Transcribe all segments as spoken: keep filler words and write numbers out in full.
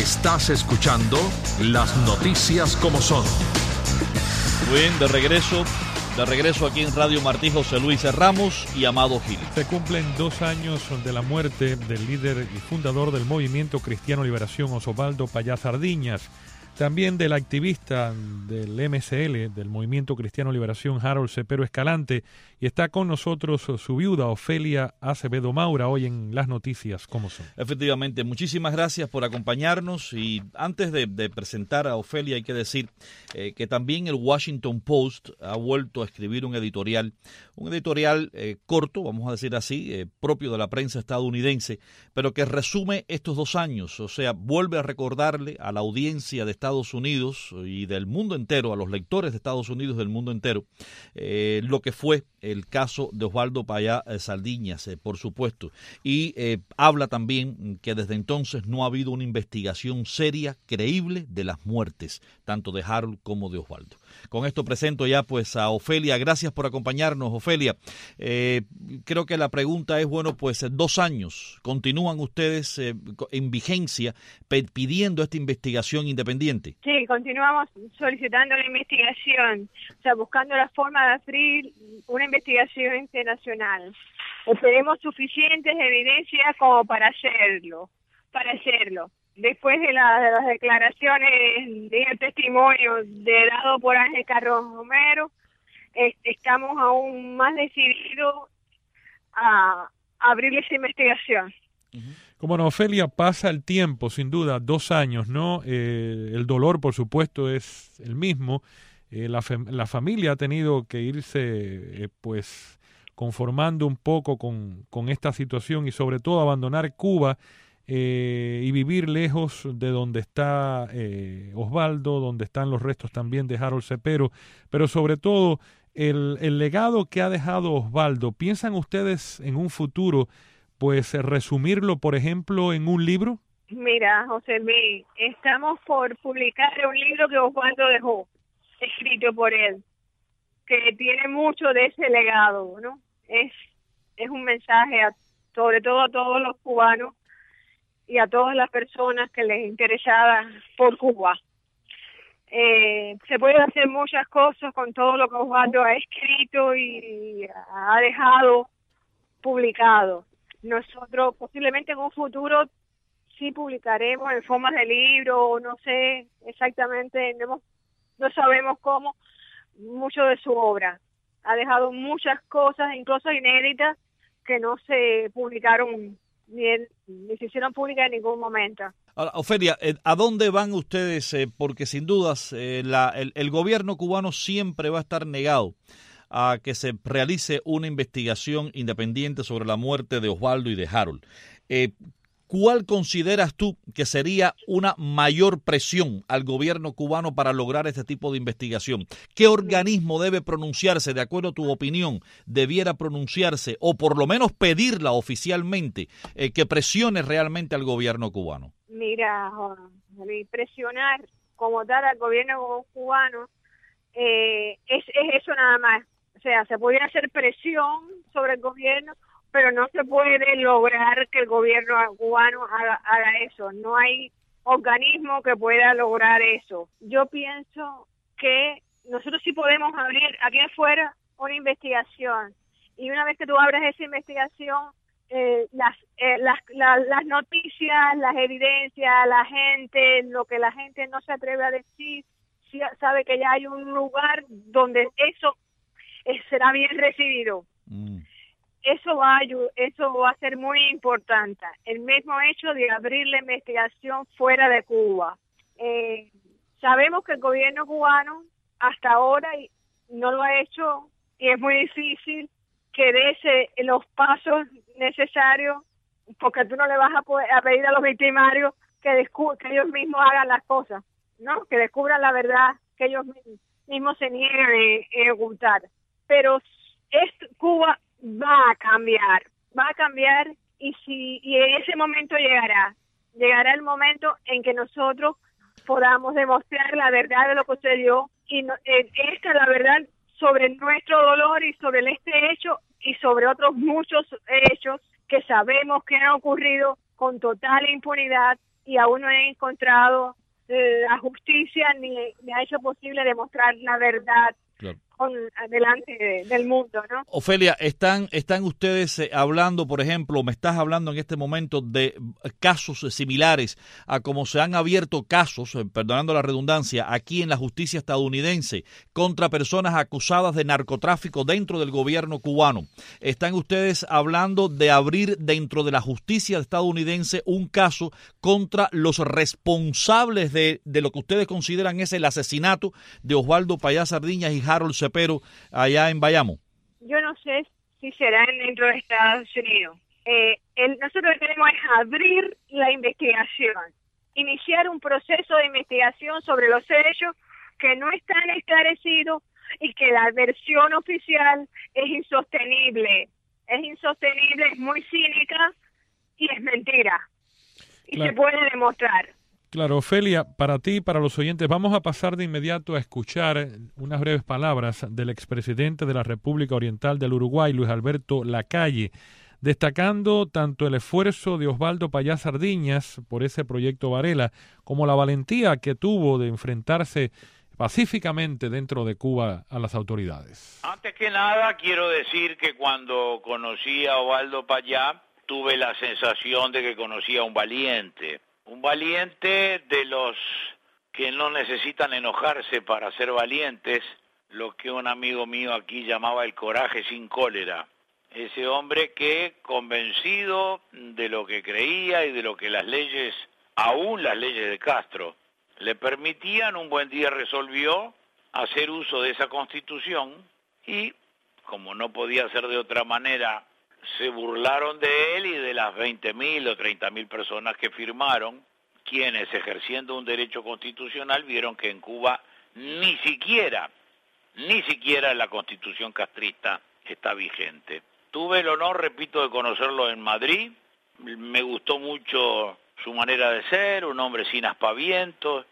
Estás escuchando Las Noticias como Son. Muy bien, de regreso, de regreso aquí en Radio Martí, José Luis Ramos y Amado Gil. Se cumplen dos años de la muerte del líder y fundador del Movimiento Cristiano Liberación, Osvaldo Payá Sardiñas. También del activista del M S L, del Movimiento Cristiano Liberación, Harold Cepero Escalante. Y está con nosotros su viuda, Ofelia Acevedo Maura, hoy en Las Noticias como Son. Efectivamente, muchísimas gracias por acompañarnos. Y antes de, de presentar a Ofelia, hay que decir eh, que también el Washington Post ha vuelto a escribir un editorial, un editorial eh, corto, vamos a decir así, eh, propio de la prensa estadounidense, pero que resume estos dos años. O sea, vuelve a recordarle a la audiencia de Estados Unidos y del mundo entero, a los lectores de Estados Unidos y del mundo entero, eh, lo que fue el caso de Osvaldo Payá eh, Sardiñas, eh, por supuesto. Y eh, habla también que desde entonces no ha habido una investigación seria, creíble, de las muertes, tanto de Harold como de Osvaldo. Con esto presento ya pues a Ofelia. Gracias por acompañarnos, Ofelia. Eh, creo que la pregunta es, bueno, pues dos años, ¿continúan ustedes eh, en vigencia pidiendo esta investigación independiente? Sí, continuamos solicitando la investigación, o sea, buscando la forma de abrir una investigación internacional. Tenemos suficientes evidencias como para hacerlo, para hacerlo. Después de, la, de las declaraciones de el testimonio de, dado por Ángel Carlos Romero, eh, estamos aún más decididos a, a abrir esa investigación. Como no, Ofelia, pasa el tiempo, sin duda, dos años, ¿no? Eh, el dolor, por supuesto, es el mismo. Eh, la, fam- la familia ha tenido que irse, eh, pues, conformando un poco con, con esta situación y, sobre todo, abandonar Cuba eh, y vivir lejos de donde está eh, Osvaldo, donde están los restos también de Harold Cepero, pero, sobre todo, el, el legado que ha dejado Osvaldo. ¿Piensan ustedes en un futuro pues resumirlo, por ejemplo, en un libro? Mira, José Luis, estamos por publicar un libro que Osvaldo dejó, escrito por él, que tiene mucho de ese legado, ¿no? Es, es un mensaje, a, sobre todo a todos los cubanos y a todas las personas que les interesaba por Cuba. Eh, se pueden hacer muchas cosas con todo lo que Osvaldo ha escrito y ha dejado publicado. Nosotros posiblemente en un futuro sí publicaremos en forma de libro, no sé exactamente, no, hemos, no sabemos cómo, mucho de su obra. Ha dejado muchas cosas, incluso inéditas, que no se publicaron ni, en, ni se hicieron públicas en ningún momento. Ahora, Ofelia, ¿a dónde van ustedes? Eh, porque sin dudas eh, la, el, el gobierno cubano siempre va a estar negado a que se realice una investigación independiente sobre la muerte de Osvaldo y de Harold. Eh, ¿Cuál consideras tú que sería una mayor presión al gobierno cubano para lograr este tipo de investigación? ¿Qué organismo debe pronunciarse, de acuerdo a tu opinión, debiera pronunciarse o por lo menos pedirla oficialmente eh, que presione realmente al gobierno cubano? Mira, presionar como tal al gobierno cubano eh, es, es eso nada más. O sea, se puede hacer presión sobre el gobierno, pero no se puede lograr que el gobierno cubano haga, haga eso. No hay organismo que pueda lograr eso. Yo pienso que nosotros sí podemos abrir aquí afuera una investigación. Y una vez que tú abres esa investigación, eh, las, eh, las, la, las noticias, las evidencias, la gente, lo que la gente no se atreve a decir, sí sabe que ya hay un lugar donde eso será bien recibido. Mm. Eso va a eso va a ser muy importante. El mismo hecho de abrir la investigación fuera de Cuba. Eh, sabemos que el gobierno cubano hasta ahora no lo ha hecho y es muy difícil que dé ese, los pasos necesarios, porque tú no le vas a, poder, a pedir a los victimarios que, descu- que ellos mismos hagan las cosas, ¿no? Que descubran la verdad que ellos mismos se niegan a ocultar. Pero es, Cuba va a cambiar, va a cambiar y si y en ese momento llegará, llegará el momento en que nosotros podamos demostrar la verdad de lo que sucedió y no, eh, esta es la verdad sobre nuestro dolor y sobre este hecho y sobre otros muchos hechos que sabemos que han ocurrido con total impunidad y aún no he encontrado eh, la justicia ni me ha hecho posible demostrar la verdad. Claro. Con, delante de, del mundo, ¿no? Ofelia, ¿están, están ustedes eh, hablando, por ejemplo, me estás hablando en este momento de casos similares a como se han abierto casos, eh, perdonando la redundancia, aquí en la justicia estadounidense contra personas acusadas de narcotráfico dentro del gobierno cubano? ¿Están ustedes hablando de abrir dentro de la justicia estadounidense un caso contra los responsables de, de lo que ustedes consideran es el asesinato de Osvaldo Payá Sardiñas y Harold Cepero allá en Bayamo? Yo no sé si será dentro de Estados Unidos. Eh, el, nosotros lo que queremos es abrir la investigación, iniciar un proceso de investigación sobre los hechos que no están esclarecidos y que la versión oficial es insostenible. Es insostenible, es muy cínica y es mentira. Y claro, se puede demostrar. Claro, Ofelia, para ti y para los oyentes, vamos a pasar de inmediato a escuchar unas breves palabras del expresidente de la República Oriental del Uruguay, Luis Alberto Lacalle, destacando tanto el esfuerzo de Osvaldo Payá Sardiñas por ese proyecto Varela, como la valentía que tuvo de enfrentarse pacíficamente dentro de Cuba a las autoridades. Antes que nada, quiero decir que cuando conocí a Osvaldo Payá, tuve la sensación de que conocía a un valiente. Un valiente de los que no necesitan enojarse para ser valientes, lo que un amigo mío aquí llamaba el coraje sin cólera. Ese hombre que, convencido de lo que creía y de lo que las leyes, aún las leyes de Castro, le permitían, un buen día resolvió hacer uso de esa Constitución y, como no podía ser de otra manera, se burlaron de él y de las veinte mil o treinta mil personas que firmaron, quienes ejerciendo un derecho constitucional vieron que en Cuba ni siquiera, ni siquiera la Constitución castrista está vigente. Tuve el honor, repito, de conocerlo en Madrid, me gustó mucho su manera de ser, un hombre sin aspavientos,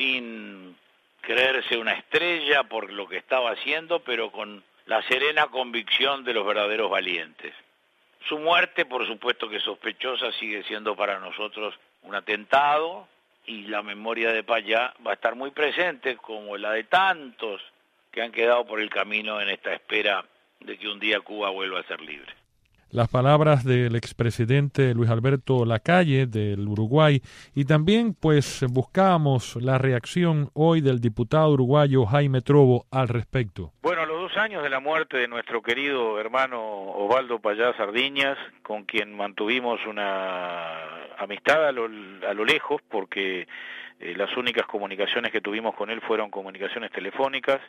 sin creerse una estrella por lo que estaba haciendo, pero con la serena convicción de los verdaderos valientes. Su muerte, por supuesto que sospechosa, sigue siendo para nosotros un atentado y la memoria de Payá va a estar muy presente, como la de tantos que han quedado por el camino en esta espera de que un día Cuba vuelva a ser libre. Las palabras del expresidente Luis Alberto Lacalle del Uruguay, y también pues buscamos la reacción hoy del diputado uruguayo Jaime Trovo al respecto. Bueno, a los dos años de la muerte de nuestro querido hermano Osvaldo Payá Sardiñas, con quien mantuvimos una amistad a lo, a lo lejos, porque eh, las únicas comunicaciones que tuvimos con él fueron comunicaciones telefónicas,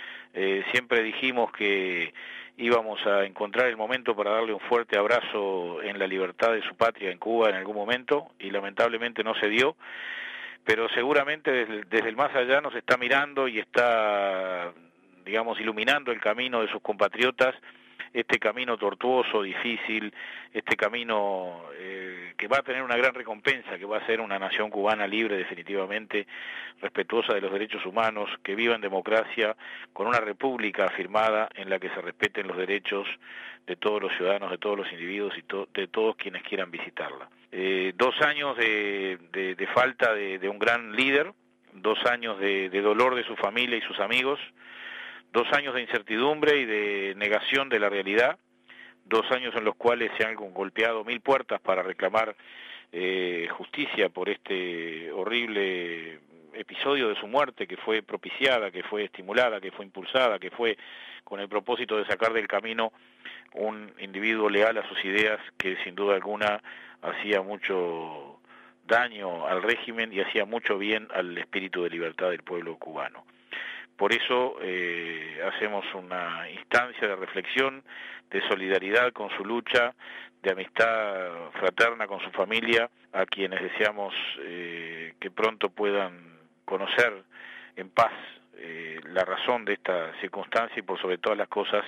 eh, siempre dijimos que íbamos a encontrar el momento para darle un fuerte abrazo en la libertad de su patria en Cuba en algún momento, y lamentablemente no se dio, pero seguramente desde, desde el más allá nos está mirando y está, digamos, iluminando el camino de sus compatriotas, este camino tortuoso, difícil, este camino eh, que va a tener una gran recompensa, que va a ser una nación cubana libre definitivamente, respetuosa de los derechos humanos, que viva en democracia, con una república afirmada en la que se respeten los derechos de todos los ciudadanos, de todos los individuos y to- de todos quienes quieran visitarla. Eh, dos años de, de, de falta de, de un gran líder, dos años de, de dolor de su familia y sus amigos, dos años de incertidumbre y de negación de la realidad, dos años en los cuales se han golpeado mil puertas para reclamar eh, justicia por este horrible episodio de su muerte, que fue propiciada, que fue estimulada, que fue impulsada, que fue con el propósito de sacar del camino un individuo leal a sus ideas que sin duda alguna hacía mucho daño al régimen y hacía mucho bien al espíritu de libertad del pueblo cubano. Por eso eh, hacemos una instancia de reflexión, de solidaridad con su lucha, de amistad fraterna con su familia, a quienes deseamos eh, que pronto puedan conocer en paz eh, la razón de esta circunstancia, y por sobre todas las cosas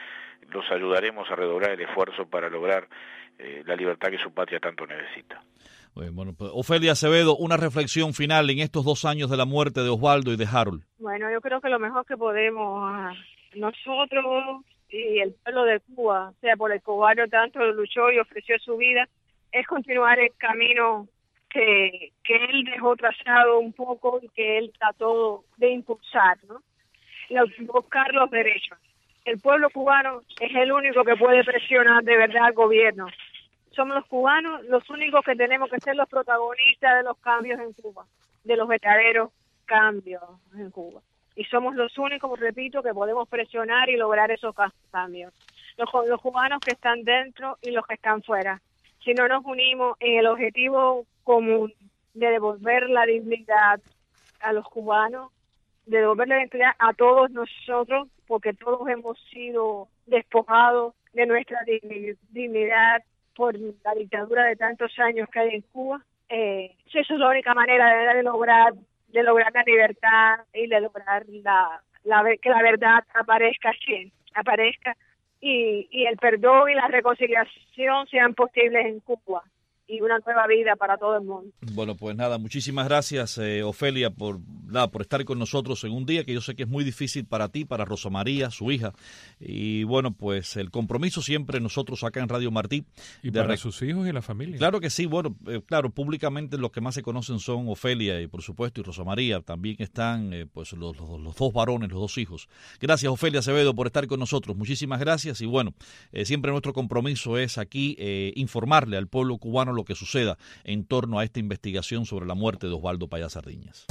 los ayudaremos a redoblar el esfuerzo para lograr eh, la libertad que su patria tanto necesita. Bueno, pues, Ofelia Acevedo, una reflexión final en estos dos años de la muerte de Osvaldo y de Harold. Bueno, yo creo que lo mejor que podemos nosotros y el pueblo de Cuba, o sea, por el cubano tanto luchó y ofreció su vida, es continuar el camino este que él dejó trazado un poco y que él trató de impulsar, ¿no? Buscar los derechos. El pueblo cubano es el único que puede presionar de verdad al gobierno. Somos los cubanos los únicos que tenemos que ser los protagonistas de los cambios en Cuba, de los verdaderos cambios en Cuba. Y somos los únicos, repito, que podemos presionar y lograr esos cambios. Los, los cubanos que están dentro y los que están fuera. Si no nos unimos en el objetivo común de devolver la dignidad a los cubanos, de devolver la dignidad a todos nosotros, porque todos hemos sido despojados de nuestra dignidad por la dictadura de tantos años que hay en Cuba. Eh, eso es la única manera de, de lograr de lograr la libertad y de lograr la, la que la verdad aparezca así, aparezca y, y el perdón y la reconciliación sean posibles en Cuba. Y una nueva vida para todo el mundo. Bueno, pues nada, muchísimas gracias, eh, Ofelia, por nada, por estar con nosotros en un día que yo sé que es muy difícil para ti, para Rosa María, su hija. Y bueno, pues el compromiso siempre nosotros acá en Radio Martí. Y para rec- sus hijos y la familia. Claro que sí, bueno, eh, claro, públicamente los que más se conocen son Ofelia y por supuesto y Rosa María. También están eh, pues los, los, los dos varones, los dos hijos. Gracias, Ofelia Acevedo, por estar con nosotros. Muchísimas gracias y bueno, eh, siempre nuestro compromiso es aquí eh, informarle al pueblo cubano lo que suceda en torno a esta investigación sobre la muerte de Osvaldo Payá Sardiñas.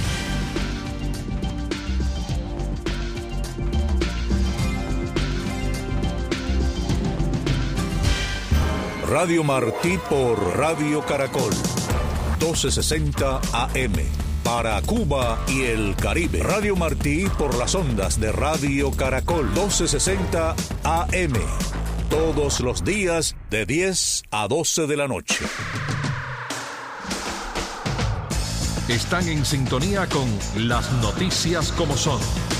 Radio Martí por Radio Caracol, doce sesenta A M. Para Cuba y el Caribe. Radio Martí por las ondas de Radio Caracol, doce sesenta A M. Todos los días de diez a doce de la noche. Están en sintonía con las noticias como son.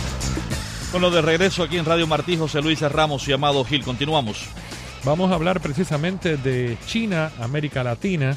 Bueno, de regreso aquí en Radio Martí, José Luis Ramos y Amado Gil. Continuamos. Vamos a hablar precisamente de China, América Latina,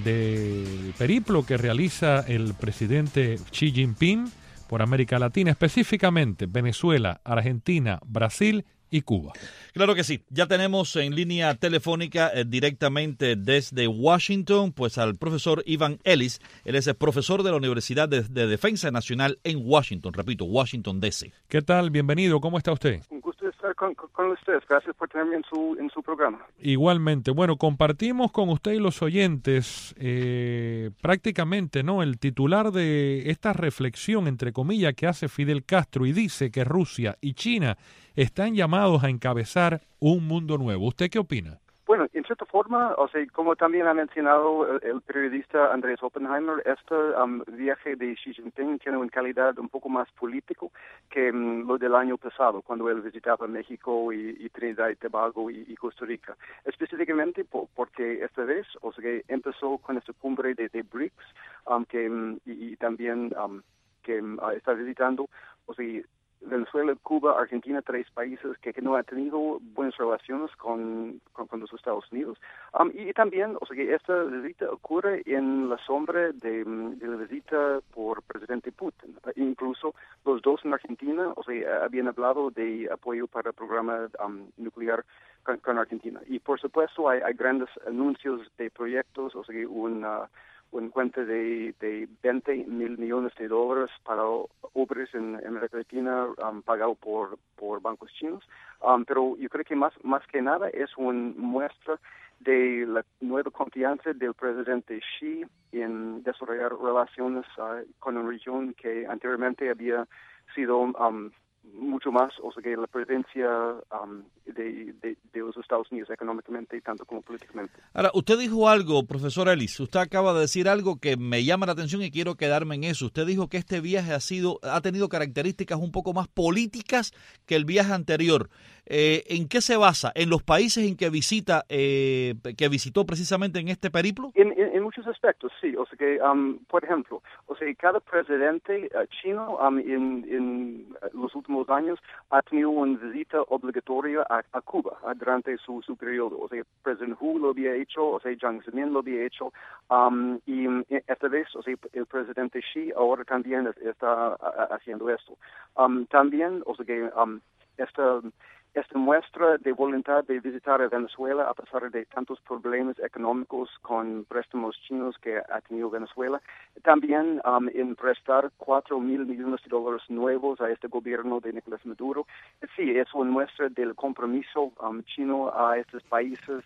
del periplo que realiza el presidente Xi Jinping por América Latina, específicamente Venezuela, Argentina, Brasil y Cuba. Claro que sí. Ya tenemos en línea telefónica eh, directamente desde Washington, pues al profesor Ivan Ellis. Él es el profesor de la Universidad de, de Defensa Nacional en Washington, repito, Washington D C. ¿Qué tal? Bienvenido. ¿Cómo está usted? Un gusto estar con, con ustedes. Gracias por tenerme en su, en su programa. Igualmente. Bueno, compartimos con usted y los oyentes eh, prácticamente, ¿no?, el titular de esta reflexión, entre comillas, que hace Fidel Castro y dice que Rusia y China están llamados a encabezar un mundo nuevo. ¿Usted qué opina? Bueno, en cierta forma, o sea, como también ha mencionado el, el periodista Andrés Oppenheimer, este um, viaje de Xi Jinping tiene una calidad un poco más político que um, lo del año pasado, cuando él visitaba México y, y Trinidad y Tobago y, y Costa Rica. Específicamente por, porque esta vez, o sea, que empezó con esta cumbre de, de B R I C S, um, que, um, y, y también um, que um, está visitando, o sea, Venezuela, Cuba, Argentina, tres países que, que no han tenido buenas relaciones con, con, con los Estados Unidos. Um, y, y también, o sea, que esta visita ocurre en la sombra de, de la visita por presidente Putin. Incluso los dos en Argentina, o sea, habían hablado de apoyo para el programa um, nuclear con, con Argentina. Y por supuesto hay, hay grandes anuncios de proyectos, o sea, que una un cuenta de, de veinte mil millones de dólares para obras en, en América Latina um, pagado por, por bancos chinos. Um, pero yo creo que más, más que nada es una muestra de la nueva confianza del presidente Xi en desarrollar relaciones uh, con una región que anteriormente había sido um, mucho más, o sea, que la presencia um, de, de, de los Estados Unidos económicamente tanto como políticamente. Ahora, usted dijo algo, profesor Ellis, usted acaba de decir algo que me llama la atención y quiero quedarme en eso. Usted dijo que este viaje ha sido, ha tenido características un poco más políticas que el viaje anterior. Eh, ¿En qué se basa? ¿En los países en que visita, eh, que visitó precisamente en este periplo? En, en, en muchos aspectos, sí. O sea que, um, por ejemplo, o sea, cada presidente uh, chino um, en, en los últimos años ha tenido una visita obligatoria a, a Cuba uh, durante su, su periodo. O sea, el presidente Hu lo había hecho, o sea, Jiang Zemin lo había hecho, um, y esta vez, o sea, el presidente Xi ahora también está uh, haciendo esto. Um, también, o sea que um, esta esta muestra de voluntad de visitar a Venezuela a pesar de tantos problemas económicos con préstamos chinos que ha tenido Venezuela. También um, en prestar cuatro mil millones de dólares nuevos a este gobierno de Nicolás Maduro. Sí, es una muestra del compromiso um, chino a estos países.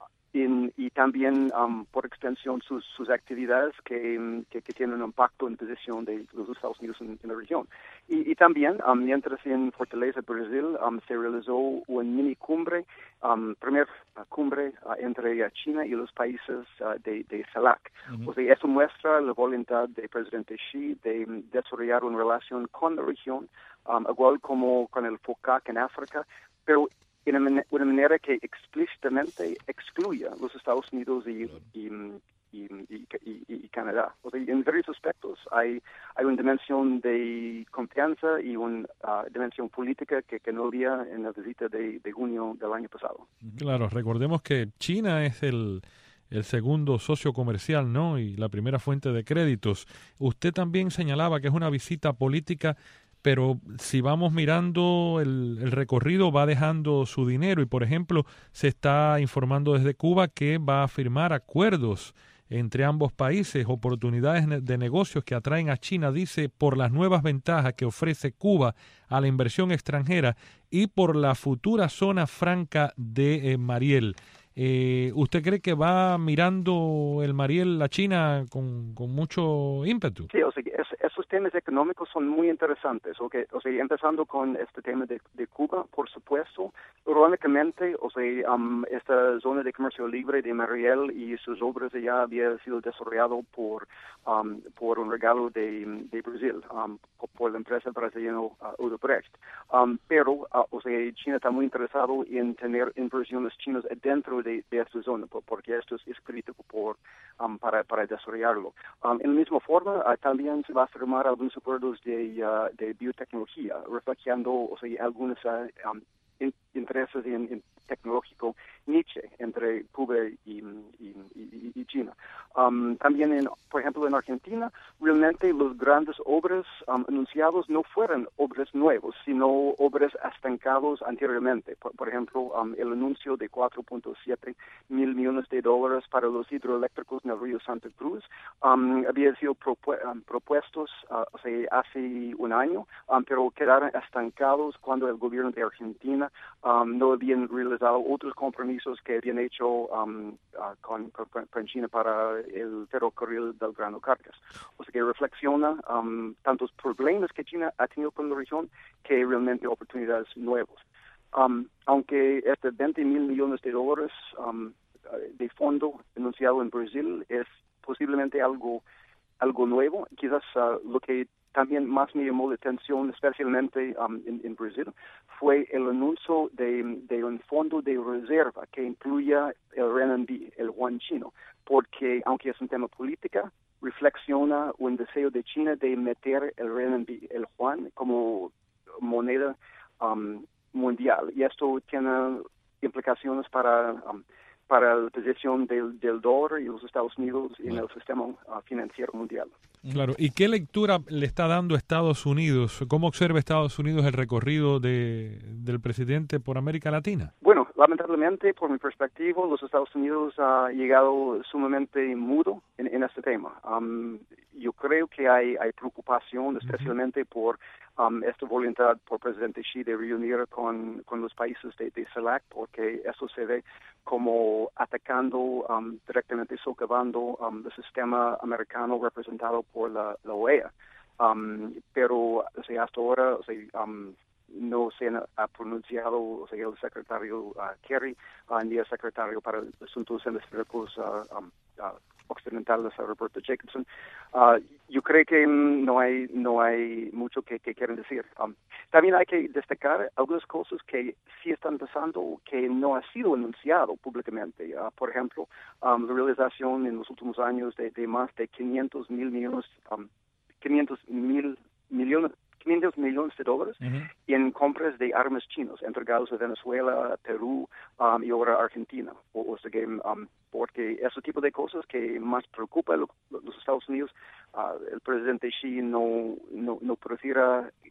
In, y también, um, por extensión, sus, sus actividades que, que, que tienen un impacto en la posición de los Estados Unidos en, en la región. Y, y también, um, mientras en Fortaleza, Brasil, um, se realizó una mini cumbre, um, primera cumbre uh, entre uh, China y los países uh, de, de CELAC. Uh-huh. O sea, eso muestra la voluntad del presidente Xi de um, desarrollar una relación con la región, um, igual como con el FOCAC en África, pero de una, una manera que explícitamente excluya los Estados Unidos y, y, y, y, y, y Canadá. O sea, en varios aspectos hay, hay una dimensión de confianza y una uh, dimensión política que, que no había en la visita de, de junio del año pasado. Claro, recordemos que China es el, el segundo socio comercial, ¿no? Y la primera fuente de créditos. Usted también señalaba que es una visita política, pero si vamos mirando el, el recorrido va dejando su dinero y, por ejemplo, se está informando desde Cuba que va a firmar acuerdos entre ambos países, oportunidades de negocios que atraen a China, dice, por las nuevas ventajas que ofrece Cuba a la inversión extranjera y por la futura zona franca de eh, Mariel. Eh, ¿Usted cree que va mirando el Mariel a China con, con mucho ímpetu? Sí, o sea, es, esos temas económicos son muy interesantes. Okay? O sea, empezando con este tema de, de Cuba, por supuesto, irónicamente, o sea, um, esta zona de comercio libre de Mariel y sus obras ya había sido desarrollado por um, por un regalo de, de Brasil, um, por la empresa brasileña uh, Odebrecht. Um, pero, uh, o sea, China está muy interesado en tener inversiones chinas dentro de De, de esta zona, porque esto es, es crítico por, um, para, para desarrollarlo. Um, en la misma forma, uh, también se va a firmar algunos acuerdos de, uh, de biotecnología, reflejando o sea, algunos uh, um, in, intereses en, en tecnológico niche entre Cuba y, y, y, y China. Um, también, en, por ejemplo, en Argentina, realmente las grandes obras um, anunciadas no fueron obras nuevas, sino obras estancadas anteriormente. Por, por ejemplo, um, el anuncio de cuatro punto siete mil millones de dólares para los hidroeléctricos en el río Santa Cruz um, había sido propu- um, propuestos uh, o sea, hace un año, um, pero quedaron estancados cuando el gobierno de Argentina um, no habían realizado otros compromisos que habían hecho um, uh, con, con, con China para el ferrocarril del Grano Cargas. O sea que reflexiona um, tantos problemas que China ha tenido con la región que realmente oportunidades nuevas. Um, aunque este veinte mil millones de dólares um, de fondo anunciado en Brasil es posiblemente algo algo nuevo, quizás uh, lo que también más me llamó la atención, especialmente um, en, en Brasil, fue el anuncio de, de un fondo de reserva que incluya el renminbi, el yuan chino, porque aunque es un tema político, reflexiona un deseo de China de meter el renminbi, el yuan, como moneda um, mundial. Y esto tiene implicaciones para... Um, para la posición del, del dólar y los Estados Unidos en claro. el sistema uh, financiero mundial. Claro. ¿Y qué lectura le está dando Estados Unidos? ¿Cómo observa Estados Unidos el recorrido de, del presidente por América Latina? Bueno, lamentablemente, por mi perspectiva, los Estados Unidos ha llegado sumamente mudo en, en este tema. Um, yo creo que hay, hay preocupación, especialmente uh-huh. por um, esta voluntad por presidente Xi de reunir con, con los países de, de CELAC, porque eso se ve como atacando, um, directamente socavando um, el sistema americano representado por la, la O E A. Um, pero o sea, hasta ahora o sea, um, no se ha pronunciado o sea, el secretario uh, Kerry uh, ni el secretario para Asuntos Hemisféricos uh, um, uh, Occidentales, uh, Roberto Jacobson. Uh, yo creo que um, no hay no hay mucho que, que quieren decir. Um, también hay que destacar algunas cosas que sí están pasando que no ha sido anunciado públicamente. Uh, por ejemplo, um, la realización en los últimos años de, de más de quinientos mil millones, um, quinientos mil millones quinientos millones de dólares uh-huh. en compras de armas chinos entregados a Venezuela, Perú um, y ahora Argentina. O, o sea que, um, porque ese tipo de cosas que más preocupa a lo, los Estados Unidos, uh, el presidente Xi no, no, no prefiere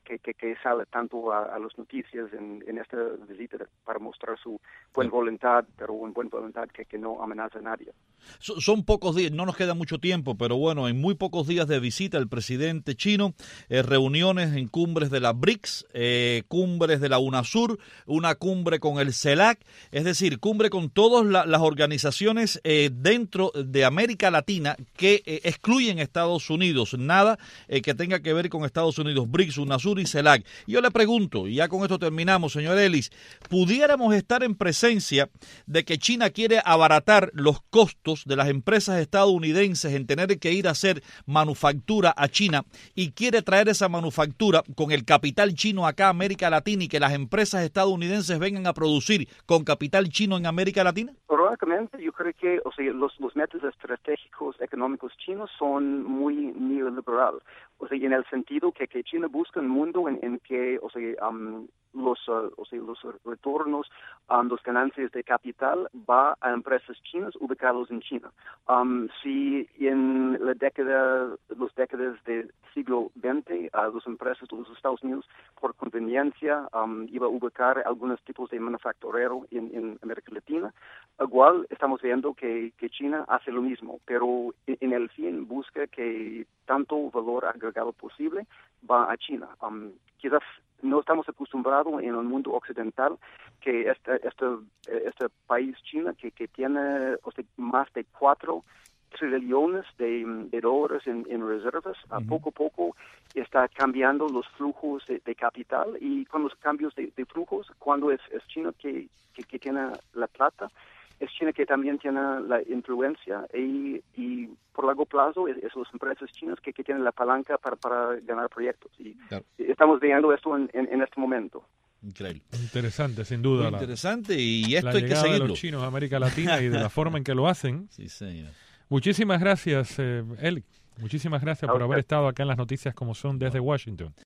que, que, que sale tanto a, a las noticias en, en esta visita para mostrar su buena voluntad, pero una buena voluntad que, que no amenaza a nadie. Son pocos días, no nos queda mucho tiempo, pero bueno, en muy pocos días de visita el presidente chino, eh, reuniones en cumbres de la BRICS, eh, cumbres de la UNASUR, una cumbre con el CELAC, es decir, cumbre con todas la, las organizaciones eh, dentro de América Latina que eh, excluyen Estados Unidos, nada eh, que tenga que ver con Estados Unidos, BRICS, UNASUR y CELAC. Y yo le pregunto, y ya con esto terminamos, señor Ellis, ¿pudiéramos estar en presencia de que China quiere abaratar los costos de las empresas estadounidenses en tener que ir a hacer manufactura a China y quiere traer esa manufactura con el capital chino acá a América Latina y que las empresas estadounidenses vengan a producir con capital chino en América Latina? Probablemente, yo creo que o sea, los, los métodos estratégicos económicos chinos son muy neoliberal, o sea, en el sentido que, que China busca un mundo en, en que o sea, um, los, uh, o sea, los retornos, um, las ganancias de capital va a empresas chinas ubicadas en China. Um, si en la década, los décadas del siglo veinte, uh, las empresas de los Estados Unidos, por conveniencia, um, iba a ubicar algunos tipos de manufacturero en, en América Latina, igual estamos viendo que, que China hace lo mismo, pero en, en el fin busca que tanto valor agregado posible va a China. Um, quizás no estamos acostumbrados en el mundo occidental que este, este, este país China que, que tiene o sea, más de cuatro trillones de, de dólares en, en reservas, uh-huh. a poco a poco está cambiando los flujos de, de capital, y con los cambios de, de flujos, cuando es, es China que, que, que tiene la plata, es China que también tiene la influencia y, y por largo plazo es, es las empresas chinas que, que tienen la palanca para, para ganar proyectos. Y claro. Estamos viendo esto en, en, en este momento. Increíble. Interesante, sin duda. Muy interesante, y esto la hay que seguirlo. De los chinos a América Latina y de la forma en que lo hacen. Sí, señor. Muchísimas gracias, eh, Eli. Muchísimas gracias por haber estado acá en las noticias como son desde Washington.